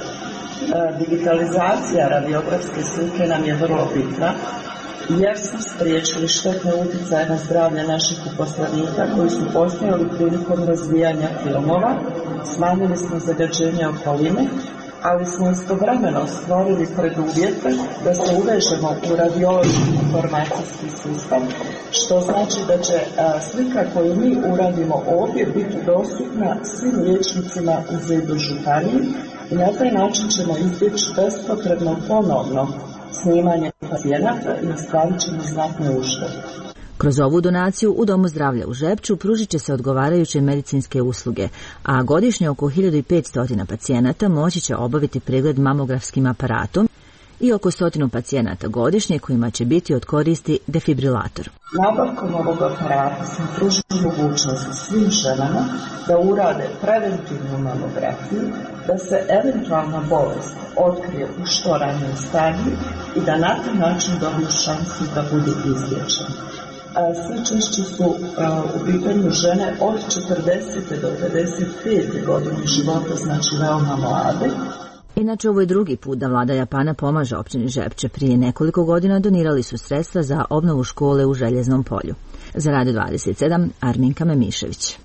Digitalizacija radiografske slike nam je vrlo bitna, jer smo spriječili štetne utjecaje na zdravlje naših uposlenika koji su postojali prilikom razvijanja filmova, smanjili smo zagađenje okoline, ali smo istovremeno stvorili preduvjete da se uvežemo u radiološki informacijski sustav, što znači da će slika koju mi uradimo ovdje biti dostupna svim liječnicima u Zidu županiji i na taj način ćemo izbjeći bespotrebno ponovno snimanje pacijenata i ostvarit ćemo znatne uštede. Kroz ovu donaciju u Domu zdravlja u Žepču pružit će se odgovarajuće medicinske usluge, a godišnje oko 1500 pacijenata moći će obaviti pregled mamografskim aparatom i oko 100 pacijenata godišnje kojima će biti od koristi defibrilator. Nabavkom ovog aparata smo pružili mogućnost svim ženama da urade preventivnu mamografiju, da se eventualna bolest otkrije u što ranijoj stadiji i da na taj način dobiju šansu da bude izliječena. Sve češće su u pitanju žene od 40. do 55. godine života, znači veoma mlade. Inače, ovo je drugi put da vlada Japana pomaže općini Žepče. Prije nekoliko godina donirali su sredstva za obnovu škole u Željeznom polju. Za Radio 27, Arminka Memišević.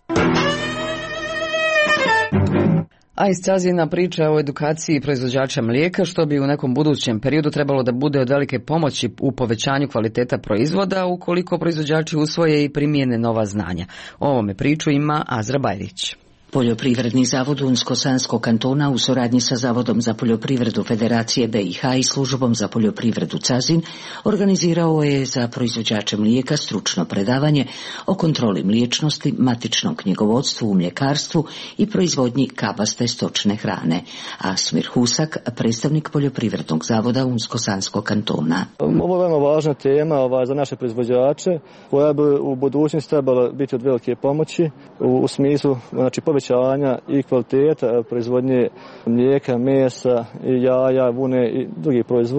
A iscazina priča o edukaciji proizvođača mlijeka, što bi u nekom budućem periodu trebalo da bude od velike pomoći u povećanju kvaliteta proizvoda ukoliko proizvođači usvoje i primijene nova znanja. O ovome priču ima Azra Bajrić. Poljoprivredni zavod Unsko-Sanskog kantona u suradnji sa Zavodom za poljoprivredu Federacije BiH i Službom za poljoprivredu Cazin organizirao je za proizvođače mlijeka stručno predavanje o kontroli mliječnosti, matičnom knjigovodstvu u mljekarstvu i proizvodnji kabaste stočne hrane. Asmir Husak, predstavnik Poljoprivrednog zavoda Unsko-Sanskog kantona. Ovo je veoma važna tema za naše proizvođače koja bi u budućnosti trebala biti od velike pomoći u smislu povećanja i kvaliteta proizvodnje mlijeka, mesa, jaja, vune i drugih proizvoda.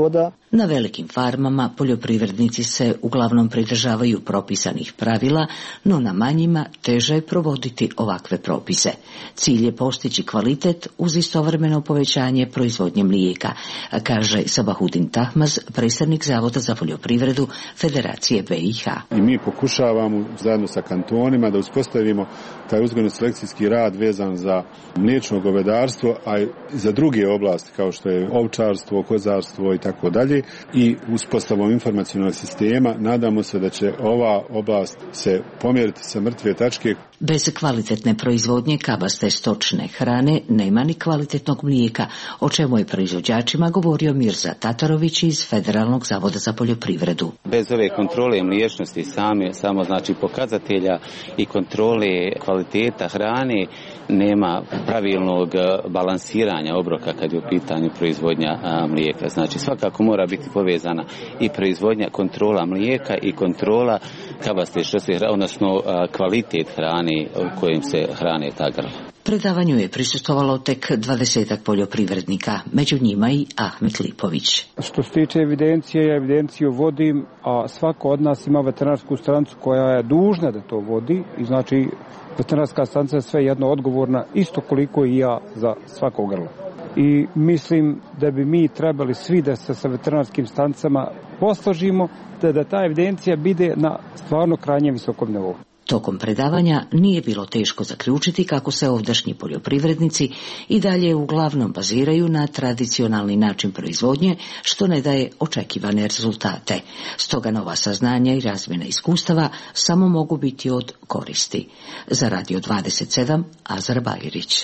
Na velikim farmama poljoprivrednici se uglavnom pridržavaju propisanih pravila, no na manjima teže je provoditi ovakve propise. Cilj je postići kvalitet uz istovremeno povećanje proizvodnje mlijeka, kaže Sabahudin Tahmaz, predstavnik Zavoda za poljoprivredu Federacije BiH. I mi pokušavamo zajedno sa kantonima da uspostavimo taj uzgojno-selekcijski rad vezan za mliječno govedarstvo, a i za druge oblasti kao što je ovčarstvo, kozarstvo i tako dalje. I uspostavom informacionalnog sistema nadamo se da će ova oblast se pomjeriti sa mrtve tačke. Bez kvalitetne proizvodnje kabaste stočne hrane nema ni kvalitetnog mlijeka, o čemu je proizvođačima govorio Mirza Tatarović iz Federalnog zavoda za poljoprivredu. Bez ove kontrole mliječnosti samo znači pokazatelja i kontrole kvaliteta hrane nema pravilnog balansiranja obroka kad je u pitanju proizvodnja mlijeka. Znači svakako mora biti povezana i proizvodnja, kontrola mlijeka i kontrola kabaste štose, odnosno kvalitet hrane u kojim se hrane ta grla. Predavanju je prisustvovalo tek 20 poljoprivrednika, među njima i Ahmet Lipović. Što se tiče evidencije, ja evidenciju vodim, a svako od nas ima veterinarsku stanicu koja je dužna da to vodi i znači veterinarska stanica je sve jedno odgovorna isto koliko i ja za svako grlo. I mislim da bi mi trebali svi da se sa veterinarskim stanicama posložimo da ta evidencija bude na stvarno krajnje visokom nivou. Tokom predavanja nije bilo teško zaključiti kako se ovdašnji poljoprivrednici i dalje uglavnom baziraju na tradicionalni način proizvodnje, što ne daje očekivane rezultate. Stoga nova saznanja i razmjena iskustava samo mogu biti od koristi. Za Radio 27, Azar Bajrić.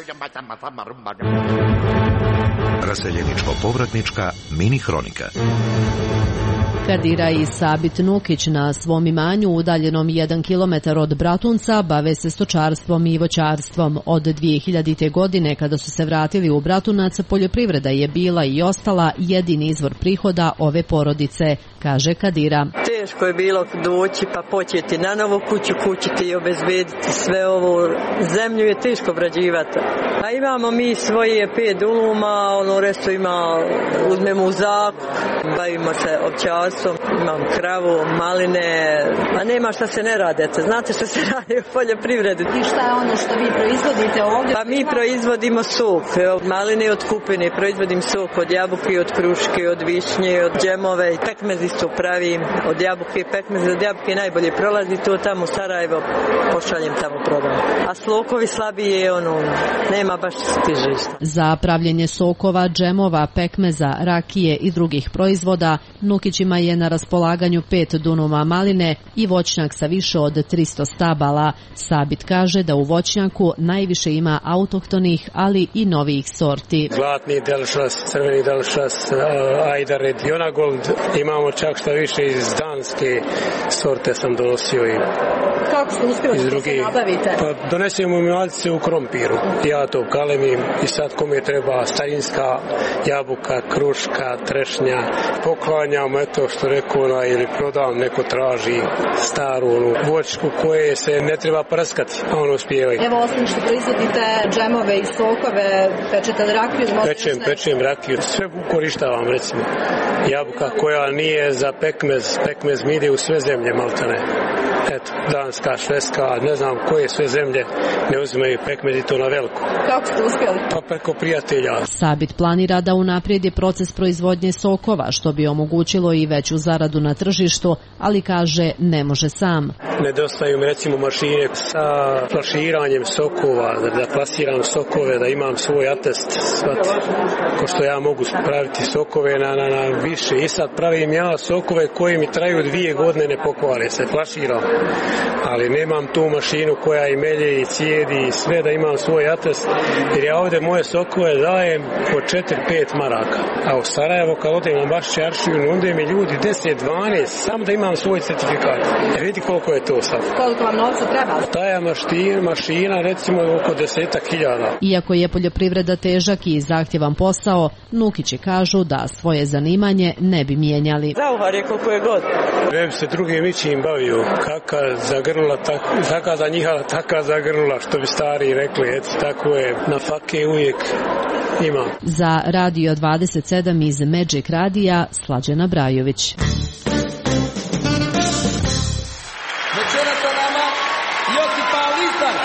Raseljeničko-povratnička mini hronika. Kadira i Sabit Nukić na svom imanju udaljenom 1 kilometar od Bratunca bave se stočarstvom i voćarstvom. Od 2000. godine kada su se vratili u Bratunac, poljoprivreda je bila i ostala jedini izvor prihoda ove porodice, kaže Kadira. Teško je bilo doći pa početi na novu kućiti i obezbediti sve ovo. Zemlju je teško obrađivati. A imamo mi svoje 5 duluma, resto uzmemo u zakup, bavimo se ovčarstvom, imam kravu, maline, a nema šta se ne radete. Znate što se radi u poljoprivredi. I šta je ono što vi proizvodite ovdje? Pa mi proizvodimo sok, maline od kupine, proizvodim sok od jabuke, od kruške, od višnje, od džemove, pekmez isto pravim, od jabuke, pekmez od jabuke najbolje prolazi, to tamo u Sarajevo pošaljem tamo prodam. A slokovi slabije, nema baš stižišta. Za pravljenje sokova, džemova, pekmeza, rakije i drugih proizvoda, Nukićima je na raspolaganju 5 dunuma maline i voćnjak sa više od 300 stabala. Sabit kaže da u voćnjaku najviše ima autohtonih, ali i novih sorti. Zlatni delšas, crveni delšas, ajdared, jonagold, imamo čak što više iz danske sorte sam donosio i kako ste uspjeli da se nabavite? Pa donesemo mladice u krompiru. Ja to kalemim i sad kome treba starinska jabuka, kruška, trešnja. Poklanjam eto što rekao ili prodam, neko traži staru voćku koje se ne treba prskati, a ono uspijevaju. Evo osim što proizvodite džemove i sokove, pečete li rakiju? Pečem rakiju, sve korištavam recimo. Jabuka koja nije za pekmez mi ide u sve zemlje maltene. Eto, Danska, Švedska, ne znam koje sve zemlje ne uzimaju pekmez i to na veliko. Kako ste uspjeli? Pa preko prijatelja. Sabit planira da unaprijedi proces proizvodnje sokova, što bi omogućilo i veću zaradu na tržištu, ali kaže ne može sam. Nedostaju mi recimo mašine sa flaširanjem sokova, da plasiram sokove, da imam svoj atest, ko što ja mogu praviti sokove na više. I sad pravim ja sokove koji mi traju 2 godine, ne pokvare se, flaširam. Ali nemam tu mašinu koja i melje i cijedi i sve, da imam svoj atest, jer ja ovdje moje sokove dajem po 4-5 maraka. A u Sarajevo kad odem na baš čaršiju, nude mi ljudi 10-12, samo da imam svoj certifikat. Vidi koliko je to sad. Koliko vam novca treba? Taja mašina recimo oko 10.000. Iako je poljoprivreda težak i zahtjevan posao, Nukići kažu da svoje zanimanje ne bi mijenjali. Zauhar je koliko je god. Ne bi se drugim ićim bavio. Kaka zagrnula, taka zanjihala, taka zagrnula, što bi stari rekli. Eto, tako je. Na fake uvijek ima. Za Radio 27 iz Magic Radija, Slađana Brajović. Večera sa nama Josipa Lisan.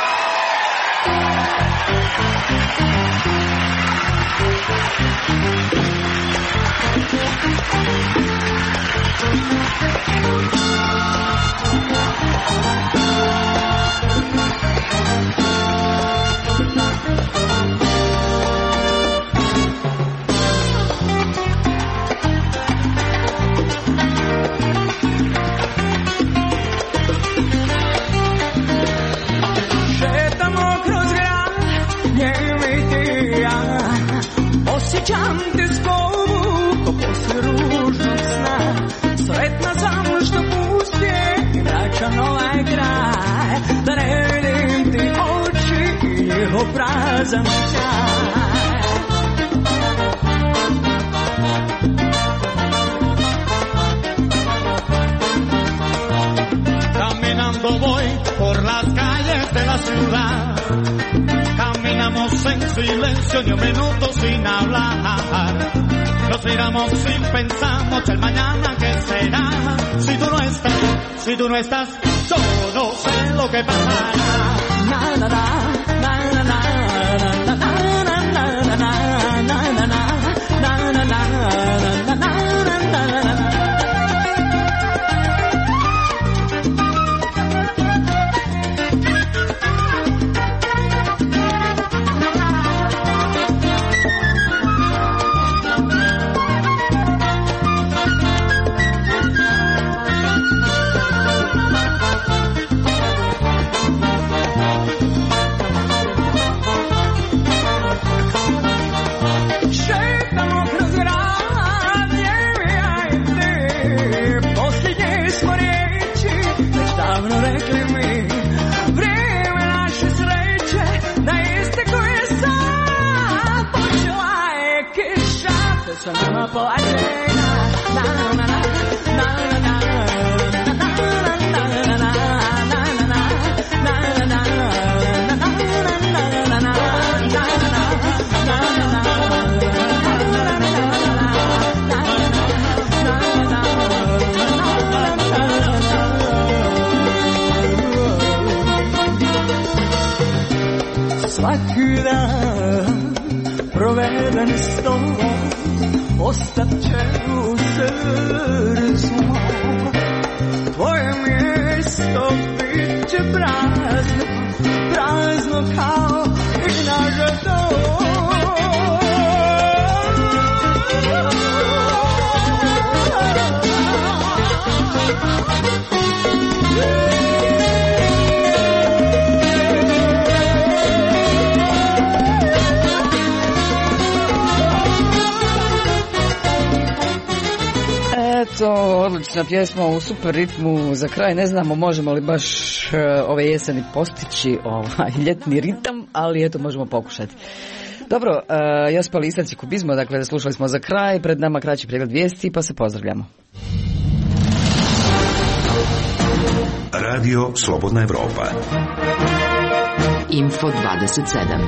Osjećam te zbovu ko posle ružnog sna. Sretna sam što puste vraćam ovaj kraj, da ne vidim ti oči i njihov prazan sjaj. Caminando voy por las calles de la ciudad. Caminamos en silencio ni un minuto sin hablar. Nos miramos y pensamos el mañana que será. Si tú no estás, yo no sé lo que pasará. Na na na na na na na na na na na na na na na. sa nama plače. Na na na na na na. Svaki dan proveden s tobom ostat će u srcu mom. Tvoje mjesto bit će prazno, prazno kao i naša dom. Eto, odlična pjesma u super ritmu. Za kraj ne znamo možemo li baš ove jeseni postići ljetni ritam, ali eto možemo pokušati. Dobro, Josipa Lisac i Kubizmo, dakle slušali smo za kraj, pred nama kraći pregled vijesti pa se pozdravljamo. Radio Slobodna Evropa. Info 27.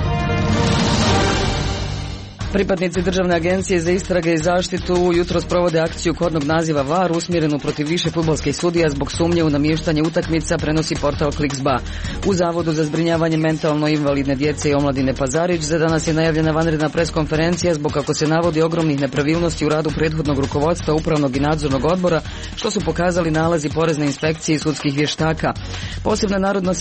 Pripadnici Državne agencije za istrage i zaštitu jutros provode akciju kodnog naziva VAR usmjerenu protiv više fudbalskih sudija zbog sumnje u namještanje utakmica, prenosi portal Kliks.ba. U Zavodu za zbrinjavanje mentalno invalidne djece i omladine Pazarić za danas je najavljena vanredna preskonferencija zbog, kako se navodi, ogromnih nepravilnosti u radu prethodnog rukovodstva upravnog i nadzornog odbora, što su pokazali nalazi porezne inspekcije i sudskih vještaka. Posebna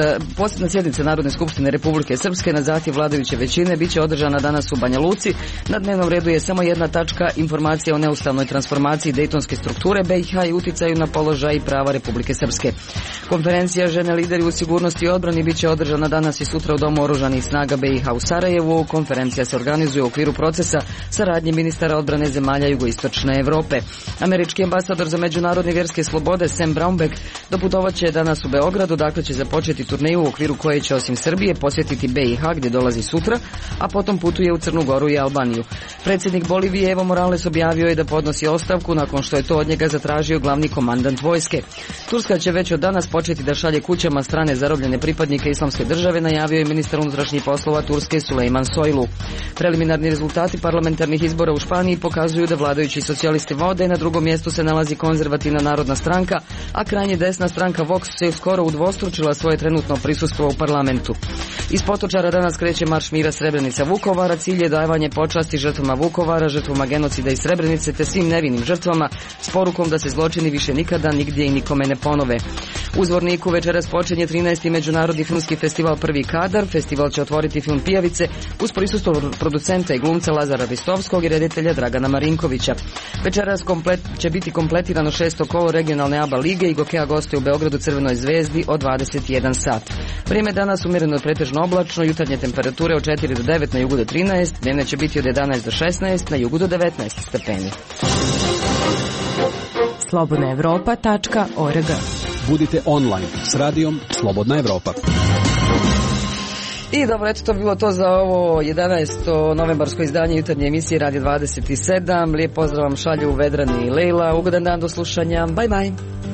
sjednica Narodne skupštine Republike Srpske na zahtjev vladajuće većine biće održana danas u Banja Luci. Na dnevnom redu je samo jedna tačka, informacija o neustavnoj transformaciji dejtonske strukture BiH i uticaju na položaj i prava Republike Srpske. Konferencija Žene lideri u sigurnosti i odbrani biće održana danas i sutra u Domu oružanih snaga BiH u Sarajevu. Konferencija se organizuje u okviru procesa saradnje ministara odbrane zemalja jugoistočne Europe. Američki ambasador za međunarodne vjerske slobode Sam Brownback doputovat će danas u Beogradu, dakle će započeti turneju u okviru koje će osim Srbije posjetiti BiH gdje dolazi sutra, a potom putuje u Crnu Goru i Albaniju. Predsjednik Bolivije Evo Morales objavio je da podnosi ostavku nakon što je to od njega zatražio glavni komandant vojske. Turska će već od danas početi da šalje kućama strane zarobljene pripadnike Islamske države, najavio je ministar unutrašnjih poslova Turske Sulejman Soylu. Preliminarni rezultati parlamentarnih izbora u Španiji pokazuju da vladajući socijalisti vode, na drugom mjestu se nalazi konzervativna narodna stranka, a krajnje desna stranka Vox se skoro udvostručila svoje trenutno prisustvo u parlamentu. Iz Potočara danas kreće marš mira Srebrenica Vukovara, cilj je davanje počasti žrtvama Vukovara, žrtvama genocida i Srebrenice te svim nevinim žrtvama s porukom da se zločini više nikada, nigdje i nikome ne ponove. U Zvorniku večeras počinje 13. međunarodni filmski festival Prvi kadar. Festival će otvoriti film Pijavice uz prisustvo producenta i glumca Lazara Ristovskog i reditelja Dragana Marinkovića. Večeras će biti kompletirano 6. kolo regionalne ABA lige i Gokea gostuje u Beogradu Crvenoj zvezdi od 21 sat. Vrijeme danas umjereno pretežno oblačno, jutarnje temperature od 4 do 9, na jugu do 13, dnevne će biti od 11 do 16, na jugu do 19 stepeni. slobodnaevropa.org. Budite online s radijom Slobodna Evropa. I dobro, eto to bilo to za ovo 11. novembarsko izdanje jutarnje emisije Radio 27. Lijep pozdrav vam šalju Vedrani i Lejla. Ugodan dan do slušanja. Bye bye.